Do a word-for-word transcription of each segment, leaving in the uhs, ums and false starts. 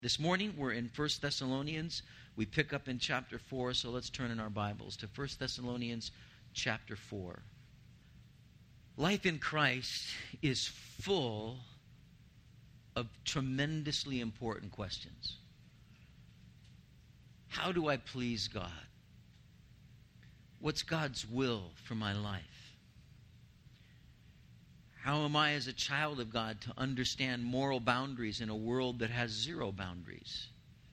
This morning we're in First Thessalonians. We pick up in chapter four, so let's turn in our Bibles to First Thessalonians chapter four. Life in Christ is full of tremendously important questions. How do I please God? What's God's will for my life? How am I, as a child of God, to understand moral boundaries in a world that has zero boundaries?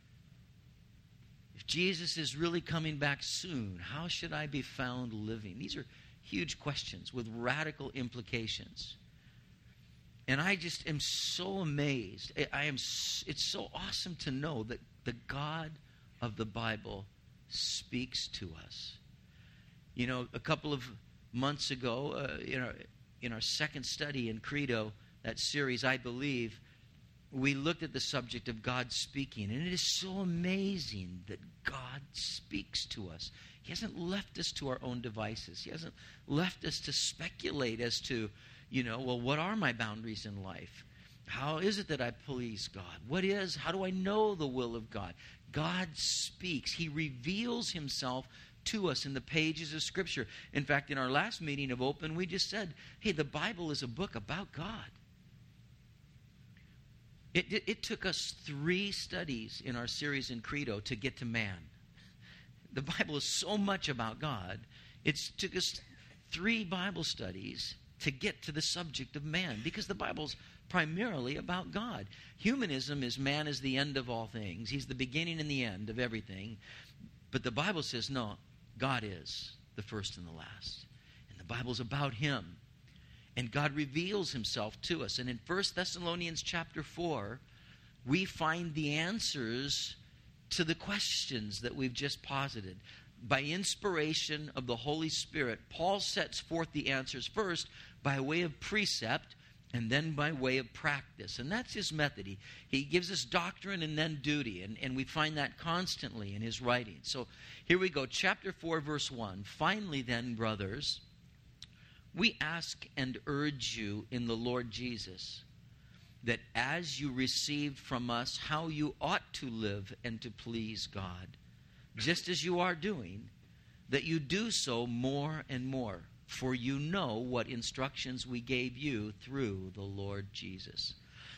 If Jesus is really coming back soon, how should I be found living? These are huge questions with radical implications. And I just am so amazed. I am. It's so awesome to know that the God of the Bible speaks to us. You know, a couple of months ago, uh, you know, in our second study in Credo, that series, I believe, we looked at the subject of God speaking. And it is so amazing that God speaks to us. He hasn't left us to our own devices. He hasn't left us to speculate as to, you know, well, what are my boundaries in life? How is it that I please God? What is, how do I know the will of God? God speaks. He reveals himself to us in the pages of Scripture. In fact, in our last meeting of Open, we just said, hey, the Bible is a book about God. It, it, it took us three studies in our series in Credo to get to man. The Bible is so much about God. It took us three Bible studies to get to the subject of man, because the Bible's primarily about God. Humanism is man is the end of all things. He's the beginning and the end of everything. But the Bible says, no, God is the first and the last. And the Bible's about him. And God reveals himself to us. And in First Thessalonians chapter four, we find the answers to the questions that we've just posited. By inspiration of the Holy Spirit, Paul sets forth the answers first by way of precept and then by way of practice. And that's his method. He, he gives us doctrine and then duty. And, and we find that constantly in his writings. So here we go. Chapter four, verse one. Finally then, brothers, we ask and urge you in the Lord Jesus, that as you received from us how you ought to live and to please God, just as you are doing, that you do so more and more. For you know what instructions we gave you through the Lord Jesus.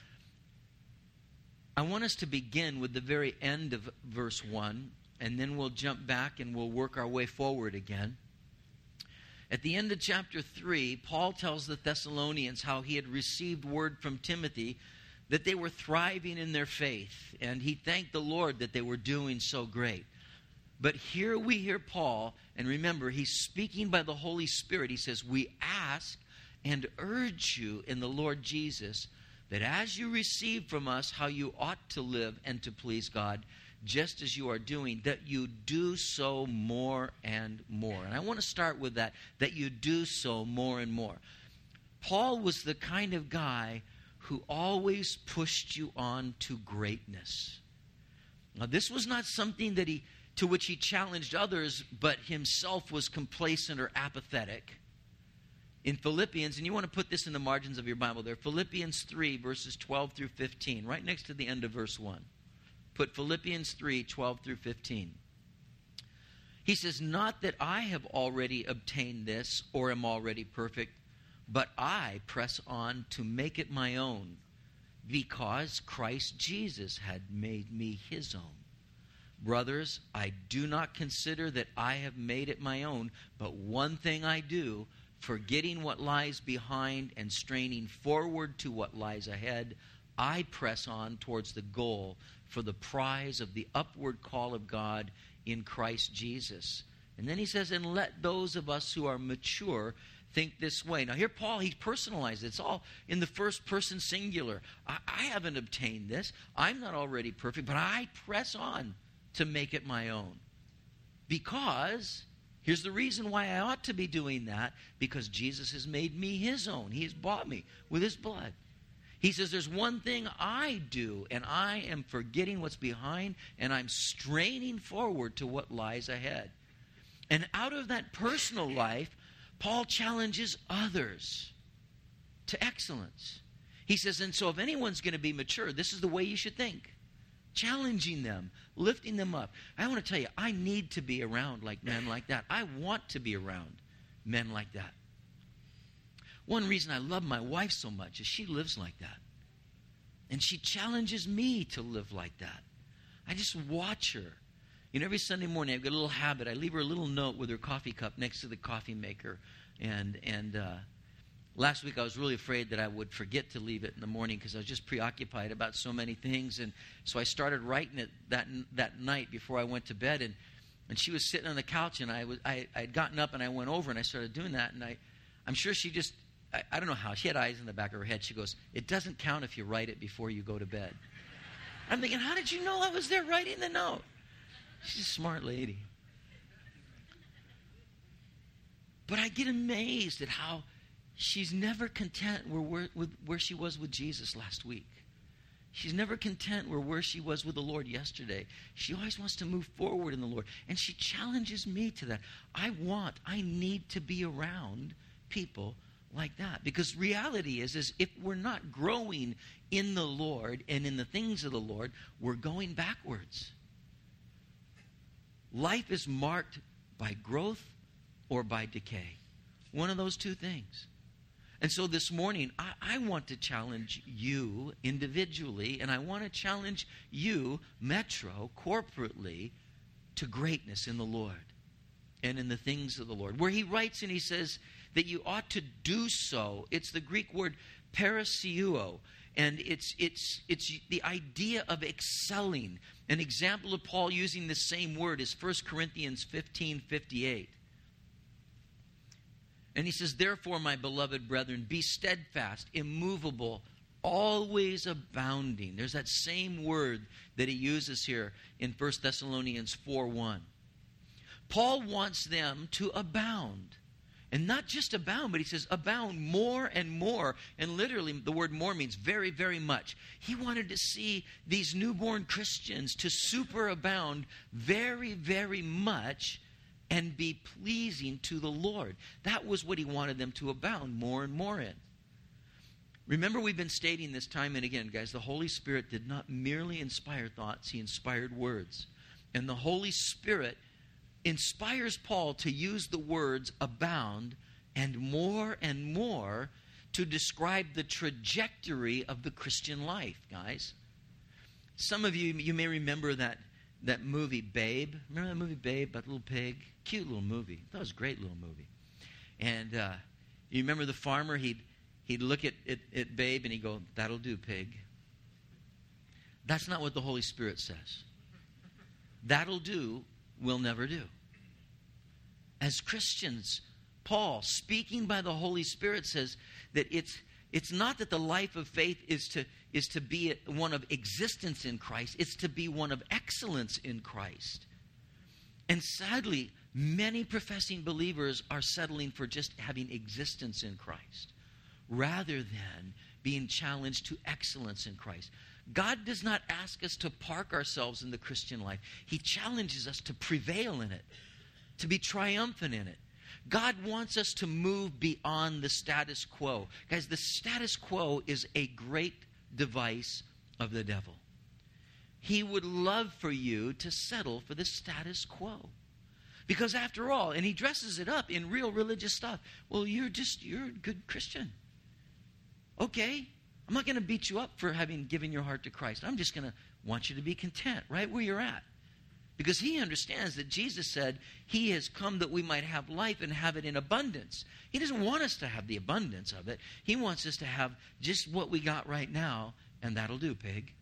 I want us to begin with the very end of verse one, and then we'll jump back and we'll work our way forward again. At the end of chapter three, Paul tells the Thessalonians how he had received word from Timothy that they were thriving in their faith, and he thanked the Lord that they were doing so great. But here we hear Paul, and remember, he's speaking by the Holy Spirit. He says, we ask and urge you in the Lord Jesus that as you receive from us how you ought to live and to please God, just as you are doing, that you do so more and more. And I want to start with that, that you do so more and more. Paul was the kind of guy who always pushed you on to greatness. Now, this was not something that he to which he challenged others, but himself was complacent or apathetic. In Philippians, and you want to put this in the margins of your Bible there, Philippians three, verses twelve through fifteen, right next to the end of verse one. Put Philippians three, twelve through fifteen. He says, not that I have already obtained this or am already perfect, but I press on to make it my own, because Christ Jesus had made me his own. Brothers, I do not consider that I have made it my own, but one thing I do, forgetting what lies behind and straining forward to what lies ahead, I press on towards the goal for the prize of the upward call of God in Christ Jesus. And then he says, and let those of us who are mature think this way. Now here Paul, he personalized it. It's all in the first person singular. I, I haven't obtained this. I'm not already perfect, but I press on to make it my own. Because, here's the reason why I ought to be doing that, because Jesus has made me his own. He has bought me with his blood. He says, there's one thing I do, and I am forgetting what's behind, and I'm straining forward to what lies ahead. And out of that personal life, Paul challenges others to excellence. He says, and so if anyone's going to be mature, this is the way you should think. challenging them, lifting them up. I want to tell you, I need to be around like men like that. I want to be around men like that. One reason I love my wife so much is she lives like that. And she challenges me to live like that. I just watch her. You know, every Sunday morning I've got a little habit. I leave her a little note with her coffee cup next to the coffee maker. And and uh, last week I was really afraid that I would forget to leave it in the morning because I was just preoccupied about so many things. And so I started writing it that that night before I went to bed. And, and she was sitting on the couch, and I was I had gotten up and I went over and I started doing that. And I, I'm sure she just, I, I don't know how, she had eyes in the back of her head. She goes, "It doesn't count if you write it before you go to bed." I'm thinking, how did you know I was there writing the note? She's a smart lady. But I get amazed at how she's never content where, where, with, where she was with Jesus last week. She's never content where, where she was with the Lord yesterday. She always wants to move forward in the Lord. And she challenges me to that. I want, I need to be around people like that. Because reality is, is if we're not growing in the Lord and in the things of the Lord, we're going backwards. Life is marked by growth or by decay. One of those two things. And so this morning, I, I want to challenge you individually, and I want to challenge you, Metro, corporately, to greatness in the Lord and in the things of the Lord. Where he writes and he says that you ought to do so. It's the Greek word parasiuo, and it's it's it's the idea of excelling. An example of Paul using the same word is First Corinthians fifteen fifty-eight. And he says, "Therefore, my beloved brethren, be steadfast, immovable, always abounding." There's that same word that he uses here in First Thessalonians four one. Paul wants them to abound. And not just abound, but he says abound more and more. And literally, the word more means very, very much. He wanted to see these newborn Christians to superabound very, very much and be pleasing to the Lord. That was what he wanted them to abound more and more in. Remember, we've been stating this time and again, guys, the Holy Spirit did not merely inspire thoughts, he inspired words. And the Holy Spirit inspires Paul to use the words abound and more and more to describe the trajectory of the Christian life, guys. Some of you, you may remember that, that movie, Babe. Remember that movie, Babe, about the little pig? Cute little movie. That was a great little movie. And uh, you remember the farmer, he'd, he'd look at, at, at Babe and he'd go, "That'll do, pig." That's not what the Holy Spirit says. That'll do will never do. As Christians, Paul, speaking by the Holy Spirit, says that it's it's not that the life of faith is to is to be one of existence in Christ. It's to be one of excellence in Christ. And sadly, many professing believers are settling for just having existence in Christ rather than being challenged to excellence in Christ. God does not ask us to park ourselves in the Christian life. He challenges us to prevail in it, to be triumphant in it. God wants us to move beyond the status quo. Guys, the status quo is a great device of the devil. He would love for you to settle for the status quo. Because after all, and he dresses it up in real religious stuff. Well, you're just, you're a good Christian. Okay, I'm not going to beat you up for having given your heart to Christ. I'm just going to want you to be content right where you're at. Because he understands that Jesus said he has come that we might have life and have it in abundance. He doesn't want us to have the abundance of it. He wants us to have just what we got right now, and that'll do, pig.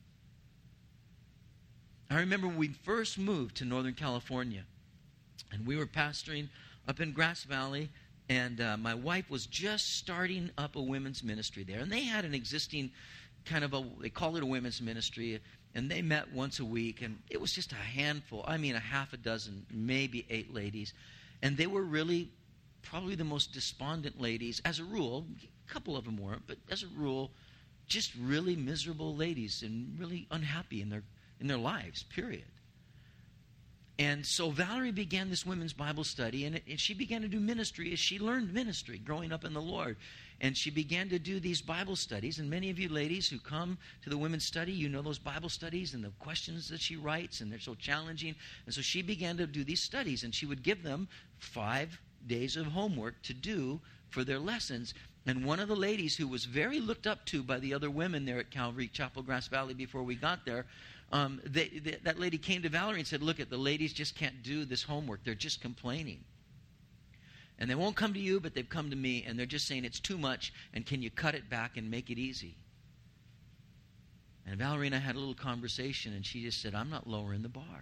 I remember when we first moved to Northern California, and we were pastoring up in Grass Valley, and uh, my wife was just starting up a women's ministry there. And they had an existing kind of a, they call it a women's ministry, and they met once a week, and it was just a handful, I mean a half a dozen, maybe eight ladies. And they were really probably the most despondent ladies, as a rule. A couple of them weren't, but as a rule, just really miserable ladies and really unhappy in their in their lives, period. And so Valerie began this women's Bible study, and, it, and she began to do ministry as she learned ministry growing up in the Lord. And she began to do these Bible studies. And many of you ladies who come to the women's study, you know those Bible studies and the questions that she writes, and they're so challenging. And so she began to do these studies, and she would give them five days of homework to do for their lessons. And one of the ladies who was very looked up to by the other women there at Calvary Chapel, Grass Valley, before we got there, um, they, they, that lady came to Valerie and said, look, at the ladies just can't do this homework. They're just complaining. And they won't come to you, but they've come to me, and they're just saying it's too much, and can you cut it back and make it easy? And Valerie and I had a little conversation, and she just said, I'm not lowering the bar.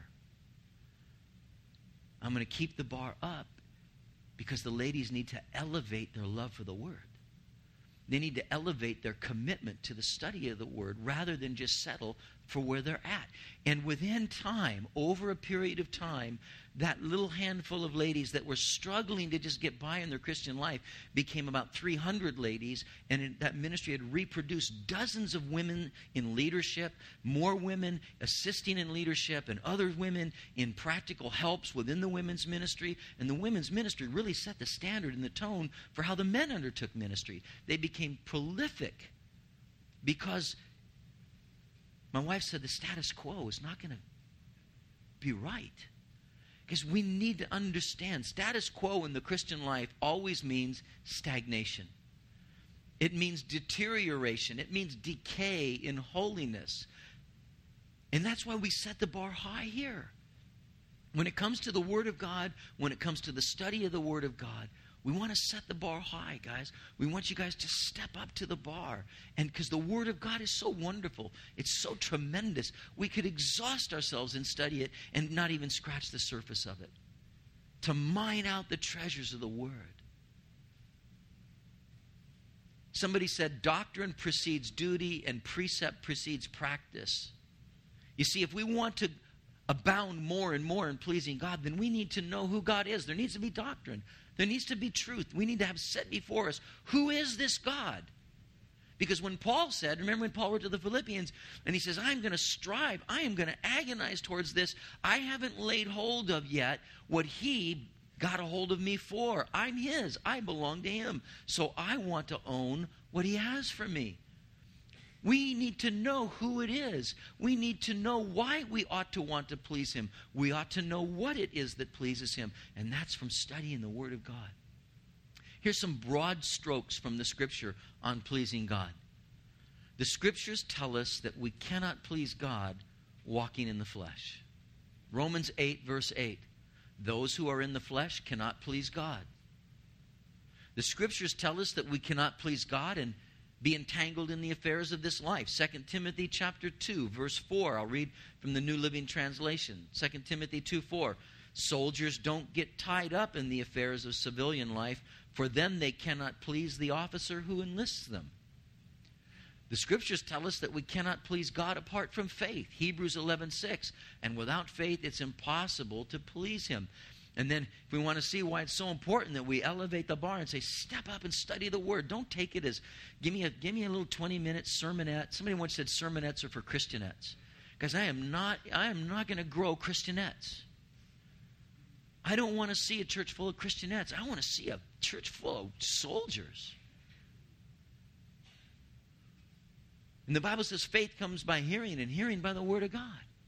I'm going to keep the bar up because the ladies need to elevate their love for the Word. They need to elevate their commitment to the study of the Word rather than just settle for where they're at. And within time, over a period of time, that little handful of ladies that were struggling to just get by in their Christian life became about three hundred ladies, and in, that ministry had reproduced dozens of women in leadership, more women assisting in leadership, and other women in practical helps within the women's ministry. And the women's ministry really set the standard and the tone for how the men undertook ministry. They became prolific because my wife said the status quo is not going to be right. Because we need to understand status quo in the Christian life always means stagnation. It means deterioration. It means decay in holiness. And that's why we set the bar high here. When it comes to the Word of God, when it comes to the study of the Word of God, we want to set the bar high, guys. We want you guys to step up to the bar. And because the Word of God is so wonderful, it's so tremendous, we could exhaust ourselves and study it and not even scratch the surface of it. To mine out the treasures of the Word. Somebody said, doctrine precedes duty and precept precedes practice. You see, if we want to abound more and more in pleasing God, then we need to know who God is. There needs to be doctrine. There needs to be truth. We need to have set before us, who is this God? Because when Paul said, remember when Paul wrote to the Philippians, and he says, I'm going to strive, I am going to agonize towards this. I haven't laid hold of yet what he got a hold of me for. I'm his. I belong to him. So I want to own what he has for me. We need to know who it is. We need to know why we ought to want to please him. We ought to know what it is that pleases him. And that's from studying the Word of God. Here's some broad strokes from the Scripture on pleasing God. The Scriptures tell us that we cannot please God walking in the flesh. Romans eight, verse eight. Those who are in the flesh cannot please God. The Scriptures tell us that we cannot please God and be entangled in the affairs of this life. Second Timothy chapter two, verse four. I'll read from the New Living Translation. Second Timothy two, four. Soldiers don't get tied up in the affairs of civilian life, for then they cannot please the officer who enlists them. The Scriptures tell us that we cannot please God apart from faith. Hebrews eleven, six. And without faith, it's impossible to please him. And then if we want to see why it's so important that we elevate the bar and say, step up and study the Word. Don't take it as, give me a, give me a little twenty-minute sermonette. Somebody once said sermonettes are for Christianettes. Because I am not, I am not going to grow Christianettes. I don't want to see a church full of Christianettes. I want to see a church full of soldiers. And the Bible says faith comes by hearing, and hearing by the Word of God.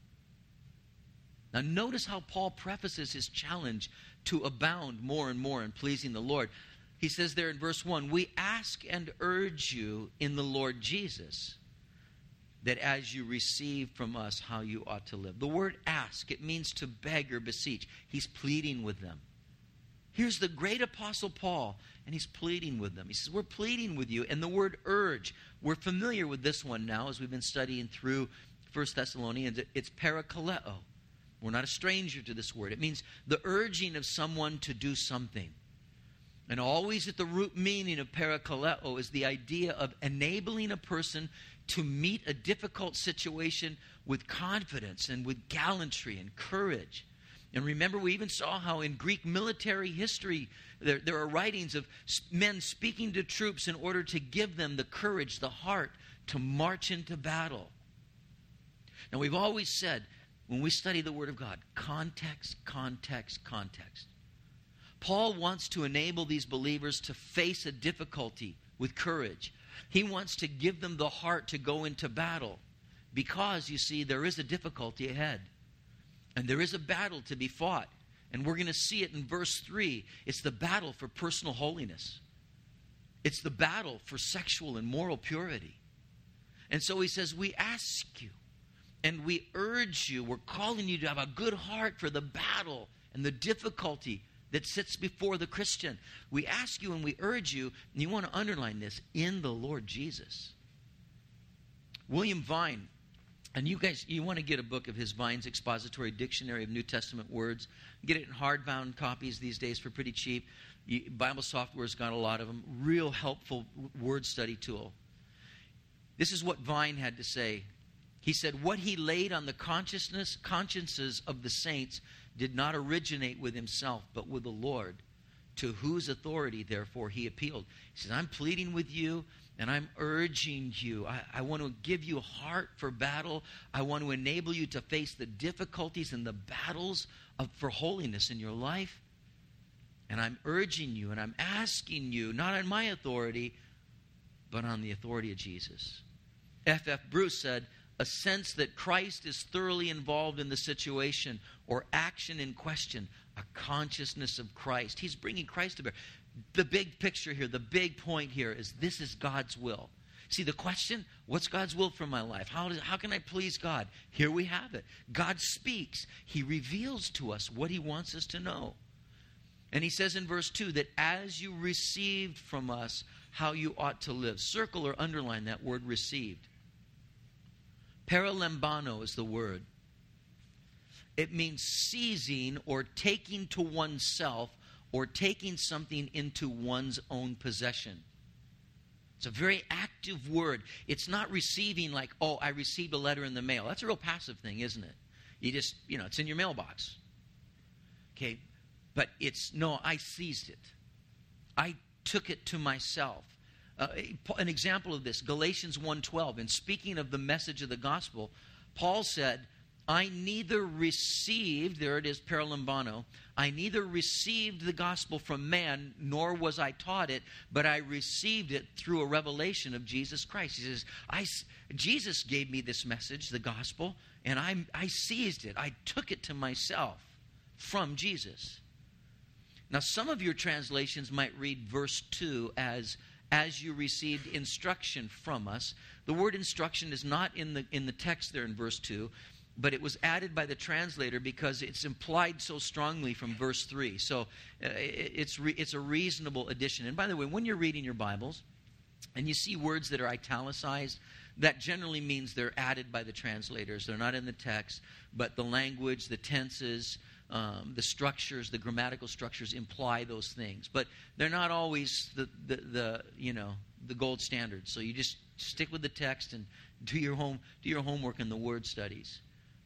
Now notice how Paul prefaces his challenge to abound more and more in pleasing the Lord. He says there in verse one, we ask and urge you in the Lord Jesus that as you receive from us how you ought to live. The word ask, it means to beg or beseech. He's pleading with them. Here's the great apostle Paul, and he's pleading with them. He says, we're pleading with you. And the word urge, we're familiar with this one now as we've been studying through First Thessalonians. It's parakaleo. We're not a stranger to this word. It means the urging of someone to do something. And always at the root meaning of parakaleo is the idea of enabling a person to meet a difficult situation with confidence and with gallantry and courage. And remember, we even saw how in Greek military history, there, there are writings of men speaking to troops in order to give them the courage, the heart to march into battle. Now, we've always said when we study the Word of God, context, context, context. Paul wants to enable these believers to face a difficulty with courage. He wants to give them the heart to go into battle because, you see, there is a difficulty ahead. And there is a battle to be fought. And we're going to see it in verse three. It's the battle for personal holiness. It's the battle for sexual and moral purity. And so he says, we ask you and we urge you, we're calling you to have a good heart for the battle and the difficulty that sits before the Christian. We ask you and we urge you, and you want to underline this, in the Lord Jesus. William Vine, and you guys, you want to get a book of his, Vine's Expository Dictionary of New Testament Words. Get it in hardbound copies these days for pretty cheap. Bible Software's got a lot of them. Real helpful word study tool. This is what Vine had to say. He said, what he laid on the consciousness, consciences of the saints did not originate with himself, but with the Lord, to whose authority, therefore, he appealed. He says, I'm pleading with you, and I'm urging you. I, I want to give you a heart for battle. I want to enable you to face the difficulties and the battles of, for holiness in your life. And I'm urging you, and I'm asking you, not on my authority, but on the authority of Jesus. F F Bruce said, a sense that Christ is thoroughly involved in the situation or action in question, a consciousness of Christ. He's bringing Christ to bear. The big picture here, the big point here is this is God's will. See, the question, what's God's will for my life? How, does, how can I please God? Here we have it. God speaks. He reveals to us what he wants us to know. And he says in verse two that as you received from us how you ought to live. Circle or underline that word received. Paralambano is the word. It means seizing or taking to oneself or taking something into one's own possession. It's a very active word. It's not receiving like, oh, I received a letter in the mail. That's a real passive thing, isn't it? You just, you know, it's in your mailbox. Okay, but it's, no, I seized it. I took it to myself. Uh, an example of this, Galatians one twelve, in speaking of the message of the gospel, Paul said, I neither received, there it is, paralambano, I neither received the gospel from man, nor was I taught it, but I received it through a revelation of Jesus Christ. He says, I, Jesus gave me this message, the gospel, and I, I seized it. I took it to myself from Jesus. Now, some of your translations might read verse two as, as you received instruction from us. The word instruction is not in the in the text there in verse two, but it was added by the translator because it's implied so strongly from verse three. So uh, it's re, it's a reasonable addition. And by the way, when you're reading your Bibles and you see words that are italicized, that generally means they're added by the translators. They're not in the text, but the language, the tenses, Um, the structures, the grammatical structures imply those things, but they're not always the, the, the you know the gold standard. So you just stick with the text and do your home do your homework in the word studies.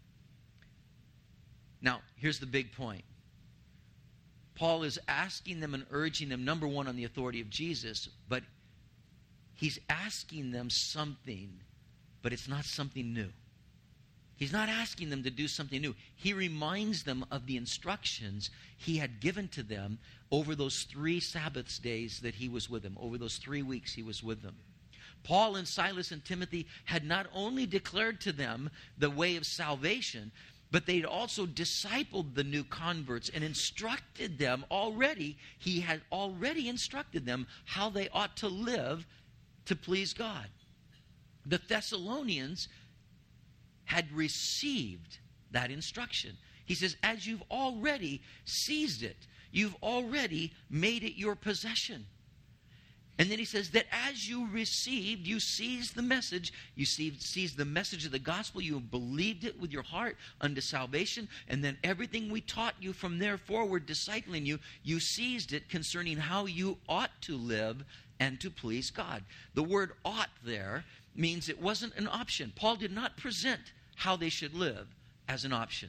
Now, here's the big point. Paul is asking them and urging them, number one, on the authority of Jesus, but he's asking them something, but it's not something new. He's not asking them to do something new. He reminds them of the instructions he had given to them over those three Sabbath days that he was with them, over those three weeks he was with them. Paul and Silas and Timothy had not only declared to them the way of salvation, but they'd also discipled the new converts and instructed them already. He had already instructed them how they ought to live to please God. The Thessalonians had received that instruction. He says, as you've already seized it, you've already made it your possession. And then he says that as you received, you seized the message, you seized, seized the message of the gospel, you believed it with your heart unto salvation, and then everything we taught you from there forward, discipling you, you seized it concerning how you ought to live and to please God. The word ought there means it wasn't an option. Paul did not present how they should live as an option.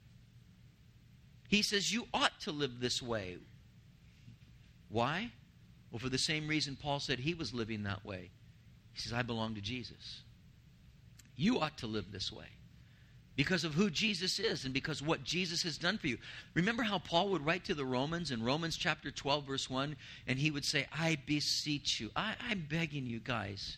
He says you ought to live this way. Why? Well, for the same reason Paul said he was living that way. He says, I belong to Jesus. You ought to live this way. because of who Jesus is and because of what Jesus has done for you. Remember how Paul would write to the Romans in Romans chapter twelve, verse one, and he would say, I beseech you, I, I'm begging you guys,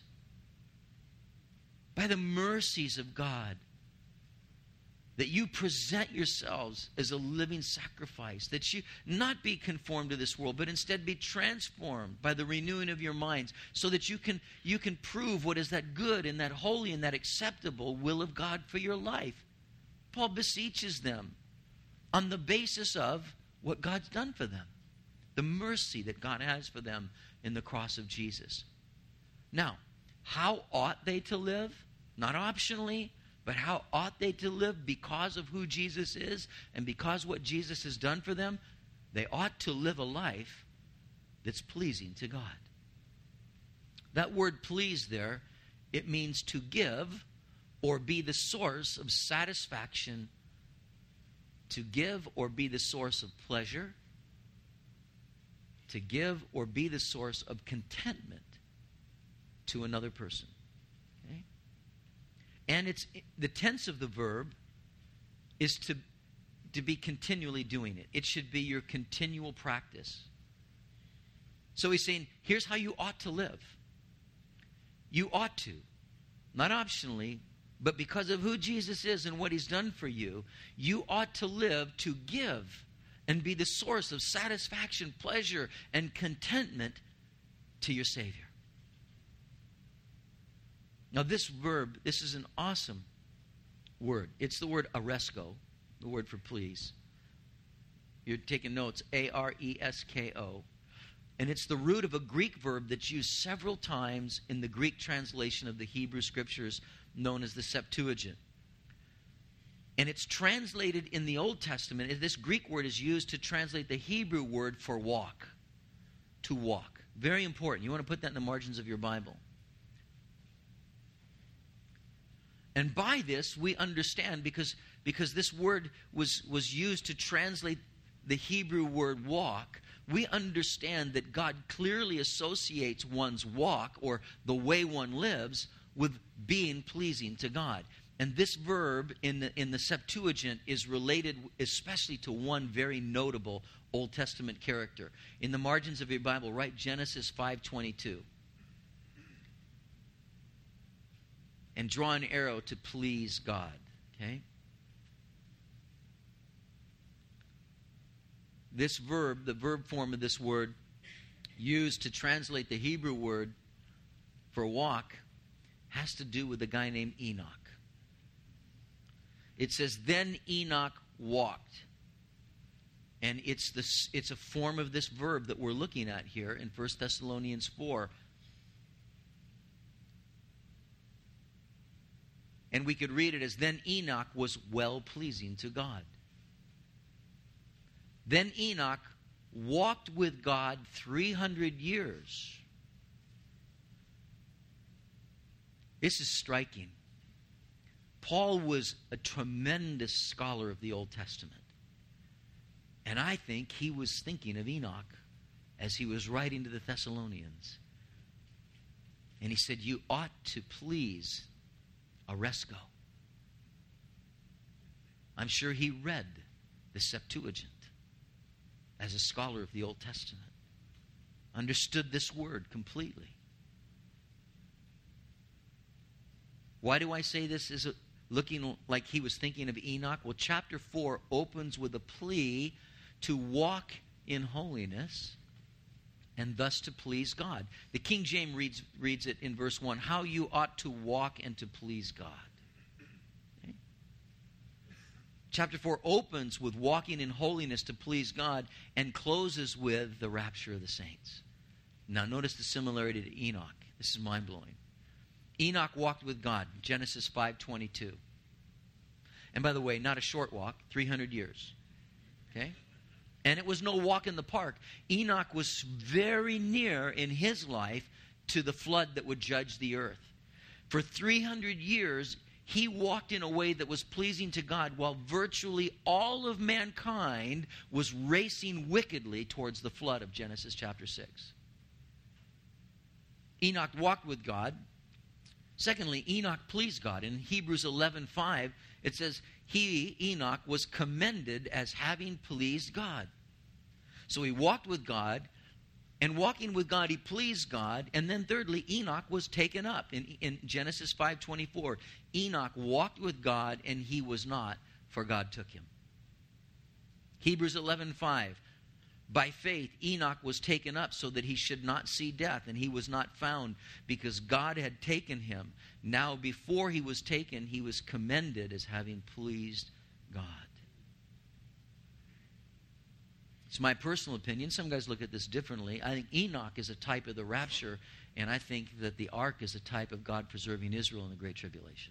by the mercies of God, that you present yourselves as a living sacrifice, that you not be conformed to this world, but instead be transformed by the renewing of your minds, so that you can, you can prove what is that good and that holy and that acceptable will of God for your life. Paul beseeches them on the basis of what God's done for them, the mercy that God has for them in the cross of Jesus. Now, how ought they to live? Not optionally, but how ought they to live because of who Jesus is and because what Jesus has done for them? They ought to live a life that's pleasing to God. That word please there, it means to give or be the source of satisfaction, to give or be the source of pleasure, to give or be the source of contentment to another person. And it's the tense of the verb is to, to be continually doing it. It should be your continual practice. So he's saying, here's how you ought to live. You ought to, not optionally, but because of who Jesus is and what he's done for you, you ought to live to give and be the source of satisfaction, pleasure, and contentment to your Savior. Now this verb, this is an awesome word. It's the word aresko, the word for please. You're taking notes, A R E S K O. And it's the root of a Greek verb that's used several times in the Greek translation of the Hebrew Scriptures known as the Septuagint. And it's translated in the Old Testament. This Greek word is used to translate the Hebrew word for walk, to walk. Very important. You want to put that in the margins of your Bible. And by this, we understand, because, because this word was, was used to translate the Hebrew word walk, we understand that God clearly associates one's walk, or the way one lives, with being pleasing to God. And this verb in the, in the Septuagint is related especially to one very notable Old Testament character. In the margins of your Bible, write Genesis five twenty-two. And draw an arrow to please God. Okay? This verb, the verb form of this word, used to translate the Hebrew word for walk, has to do with a guy named Enoch. It says, then Enoch walked. And it's, this, it's a form of this verb that we're looking at here in First Thessalonians four. And we could read it as, then Enoch was well-pleasing to God. Then Enoch walked with God three hundred years. This is striking. Paul was a tremendous scholar of the Old Testament. And I think he was thinking of Enoch as he was writing to the Thessalonians. And he said, you ought to please Aresko. I'm sure he read the Septuagint as a scholar of the Old Testament. Understood this word completely. Why do I say this is looking like he was thinking of Enoch? Well, chapter four opens with a plea to walk in holiness and thus to please God. The King James reads, reads it in verse one, how you ought to walk and to please God. Okay? Chapter four opens with walking in holiness to please God and closes with the rapture of the saints. Now notice the similarity to Enoch. This is mind-blowing. Enoch walked with God, Genesis five twenty-two. And by the way, not a short walk, three hundred years. Okay? And it was no walk in the park. Enoch was very near in his life to the flood that would judge the earth. For three hundred years, he walked in a way that was pleasing to God, while virtually all of mankind was racing wickedly towards the flood of Genesis chapter six. Enoch walked with God. Secondly, Enoch pleased God. In Hebrews eleven five, It says, he, Enoch, was commended as having pleased God. So he walked with God, and walking with God, he pleased God. And then thirdly, Enoch was taken up. In, in Genesis five twenty-four, Enoch walked with God, and he was not, for God took him. Hebrews eleven five, by faith Enoch was taken up so that he should not see death, and he was not found, because God had taken him. Now before he was taken, he was commended as having pleased God. It's my personal opinion. Some guys look at this differently. I think Enoch is a type of the rapture, and I think that the ark is a type of God preserving Israel in the Great Tribulation.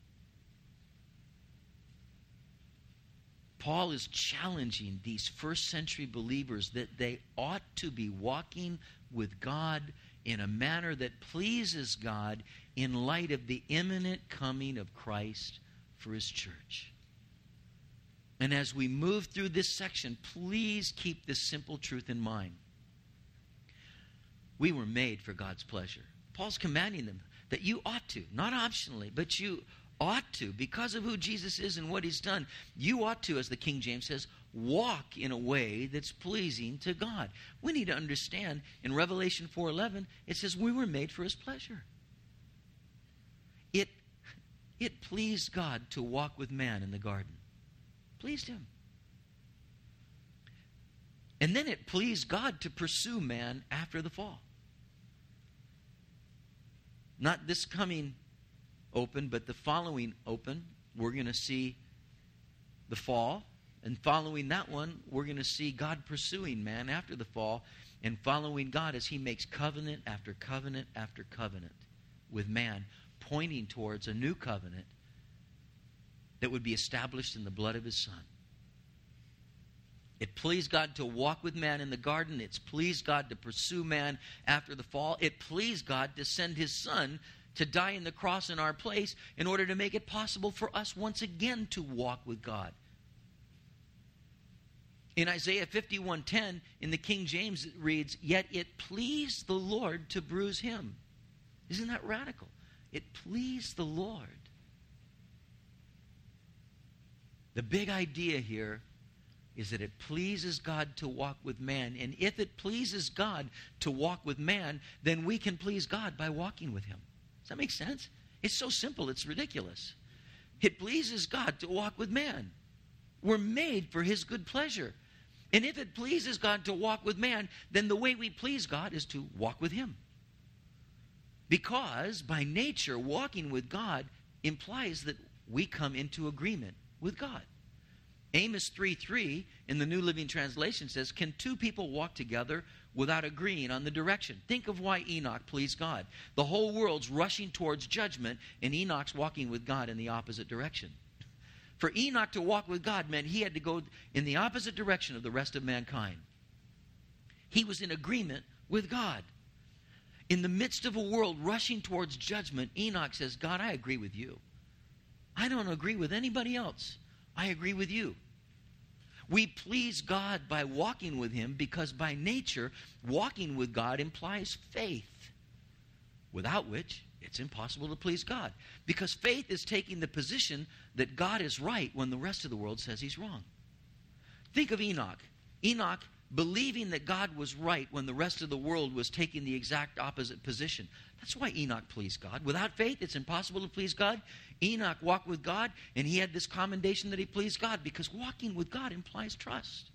Paul is challenging these first century believers that they ought to be walking with God in a manner that pleases God in light of the imminent coming of Christ for His church. And as we move through this section, please keep this simple truth in mind. We were made for God's pleasure. Paul's commanding them that you ought to, not optionally, but you ought to, because of who Jesus is and what He's done, you ought to, as the King James says, walk in a way that's pleasing to God. We need to understand, in Revelation four eleven, it says we were made for His pleasure. It, it pleased God to walk with man in the garden. Pleased Him. And then it pleased God to pursue man after the fall. Not this coming open, but the following open, we're going to see the fall. And following that one, we're going to see God pursuing man after the fall, and following God as He makes covenant after covenant after covenant with man, pointing towards a new covenant that would be established in the blood of His Son. It pleased God to walk with man in the garden. It's pleased God to pursue man after the fall. It pleased God to send His Son to die in the cross in our place in order to make it possible for us once again to walk with God. In Isaiah fifty-one ten, in the King James, it reads, "Yet it pleased the Lord to bruise him." Isn't that radical? It pleased the Lord. The big idea here is that it pleases God to walk with man. And if it pleases God to walk with man, then we can please God by walking with Him. Does that make sense? It's so simple, it's ridiculous. It pleases God to walk with man. We're made for His good pleasure. And if it pleases God to walk with man, then the way we please God is to walk with Him. Because by nature, walking with God implies that we come into agreement with God. Amos three three in the New Living Translation says, "Can two people walk together without agreeing on the direction?" Think of why Enoch pleased God. The whole world's rushing towards judgment, and Enoch's walking with God in the opposite direction. For Enoch to walk with God meant he had to go in the opposite direction of the rest of mankind. He was in agreement with God. In the midst of a world rushing towards judgment, Enoch says, "God, I agree with you. I don't agree with anybody else. I agree with you." We please God by walking with Him because by nature, walking with God implies faith, without which it's impossible to please God. Because faith is taking the position that God is right when the rest of the world says He's wrong. Think of Enoch. Enoch believing that God was right when the rest of the world was taking the exact opposite position. That's why Enoch pleased God. Without faith, it's impossible to please God. Enoch walked with God, and he had this commendation that he pleased God, because walking with God implies trust.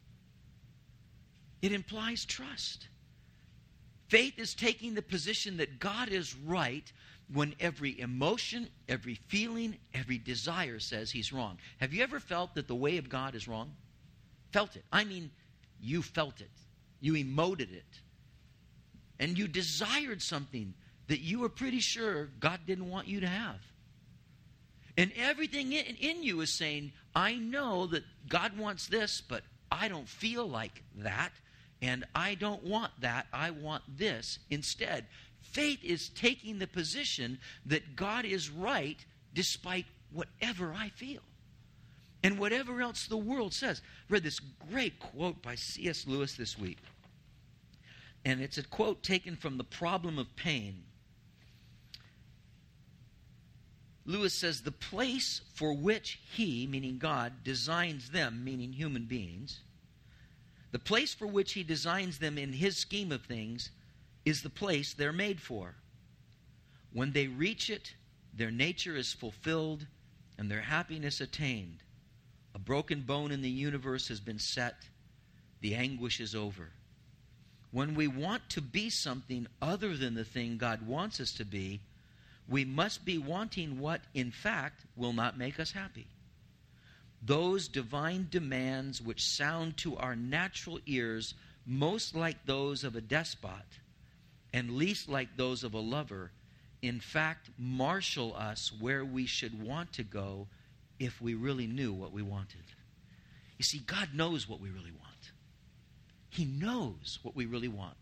It implies trust. Faith is taking the position that God is right when every emotion, every feeling, every desire says He's wrong. Have you ever felt that the way of God is wrong? Felt it. I mean, you felt it. You emoted it. And you desired something that you were pretty sure God didn't want you to have. And everything in, in you is saying, I know that God wants this, but I don't feel like that. And I don't want that. I want this instead. Faith is taking the position that God is right despite whatever I feel and whatever else the world says. I read this great quote by C S Lewis this week. And it's a quote taken from The Problem of Pain. Lewis says, the place for which he, meaning God, designs them, meaning human beings, the place for which he designs them in his scheme of things is the place they're made for. When they reach it, their nature is fulfilled and their happiness attained. A broken bone in the universe has been set. The anguish is over. When we want to be something other than the thing God wants us to be, we must be wanting what, in fact, will not make us happy. Those divine demands which sound to our natural ears most like those of a despot and least like those of a lover, in fact, marshal us where we should want to go if we really knew what we wanted. You see, God knows what we really want. He knows what we really want.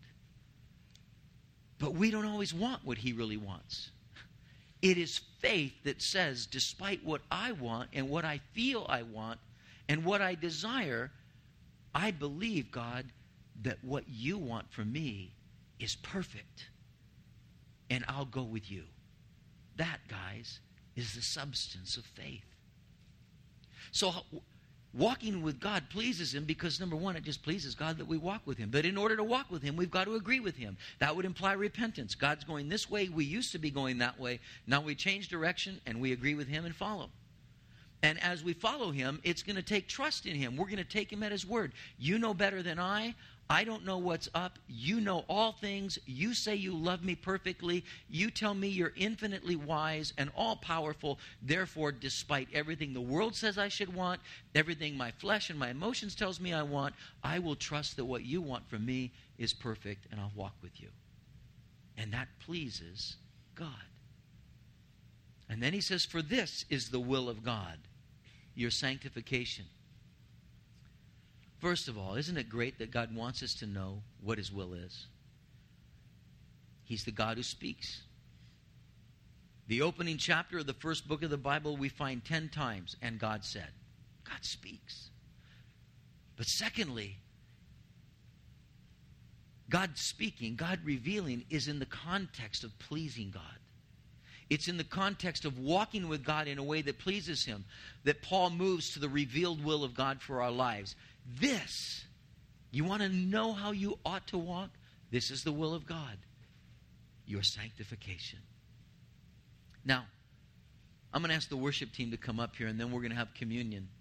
But we don't always want what He really wants. It is faith that says, despite what I want and what I feel I want and what I desire, I believe, God, that what you want from me is perfect. And I'll go with you. That, guys, is the substance of faith. So walking with God pleases Him because, number one, it just pleases God that we walk with Him. But in order to walk with Him, we've got to agree with Him. That would imply repentance. God's going this way. We used to be going that way. Now we change direction and we agree with Him and follow. And as we follow Him, it's going to take trust in Him. We're going to take Him at His word. You know better than I. I don't know what's up. You know all things. You say you love me perfectly. You tell me you're infinitely wise and all-powerful. Therefore, despite everything the world says I should want, everything my flesh and my emotions tells me I want, I will trust that what you want from me is perfect, and I'll walk with you. And that pleases God. And then he says, for this is the will of God, your sanctification. First of all, isn't it great that God wants us to know what His will is? He's the God who speaks. The opening chapter of the first book of the Bible we find ten times, and God said. God speaks. But secondly, God speaking, God revealing is in the context of pleasing God. It's in the context of walking with God in a way that pleases Him that Paul moves to the revealed will of God for our lives. This, you want to know how you ought to walk? This is the will of God, your sanctification. Now, I'm going to ask the worship team to come up here, and then we're going to have communion.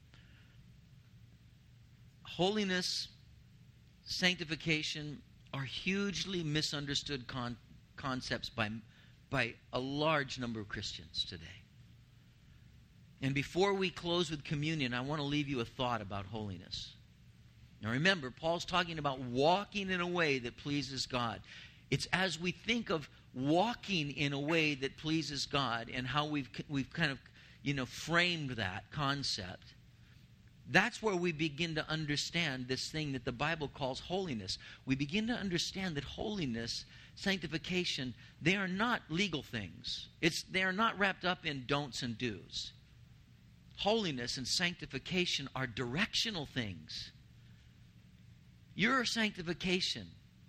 Holiness, sanctification are hugely misunderstood con- concepts by, by a large number of Christians today. And before we close with communion, I want to leave you a thought about holiness. Now remember, Paul's talking about walking in a way that pleases God. It's as we think of walking in a way that pleases God and how we've we've kind of, you know, framed that concept. That's where we begin to understand this thing that the Bible calls holiness. We begin to understand that holiness, sanctification, they are not legal things. It's they are not wrapped up in don'ts and do's. Holiness and sanctification are directional things. Your sanctification,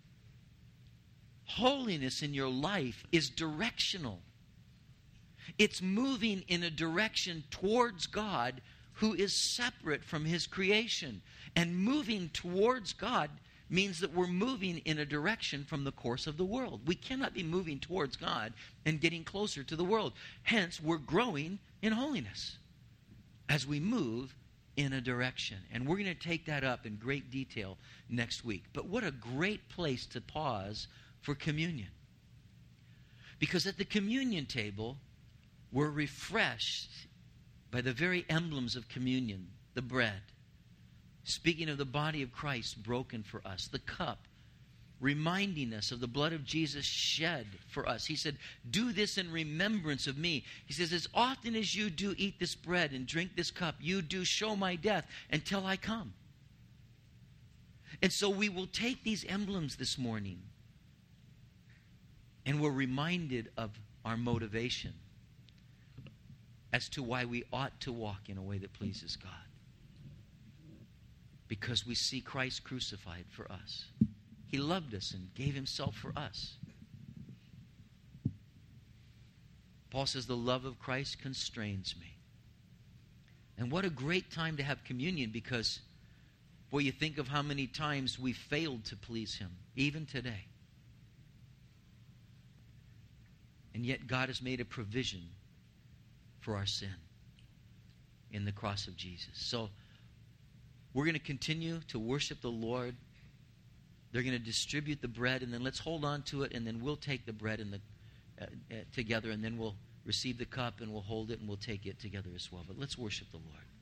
holiness in your life is directional. It's moving in a direction towards God who is separate from His creation. And moving towards God means that we're moving in a direction from the course of the world. We cannot be moving towards God and getting closer to the world. Hence, we're growing in holiness as we move in a direction. And we're going to take that up in great detail next week. But what a great place to pause for communion. Because at the communion table, we're refreshed by the very emblems of communion, the bread. Speaking of the body of Christ broken for us, the cup, reminding us of the blood of Jesus shed for us. He said, do this in remembrance of me. He says, as often as you do eat this bread and drink this cup, you do show my death until I come. And so we will take these emblems this morning and we're reminded of our motivation as to why we ought to walk in a way that pleases God. Because we see Christ crucified for us. He loved us and gave Himself for us. Paul says, the love of Christ constrains me. And what a great time to have communion, because, boy, you think of how many times we failed to please Him, even today. And yet God has made a provision for our sin in the cross of Jesus. So we're going to continue to worship the Lord. They're going to distribute the bread, and then let's hold on to it, and then we'll take the bread and the uh, uh, together, and then we'll receive the cup, and we'll hold it, and we'll take it together as well. But let's worship the Lord.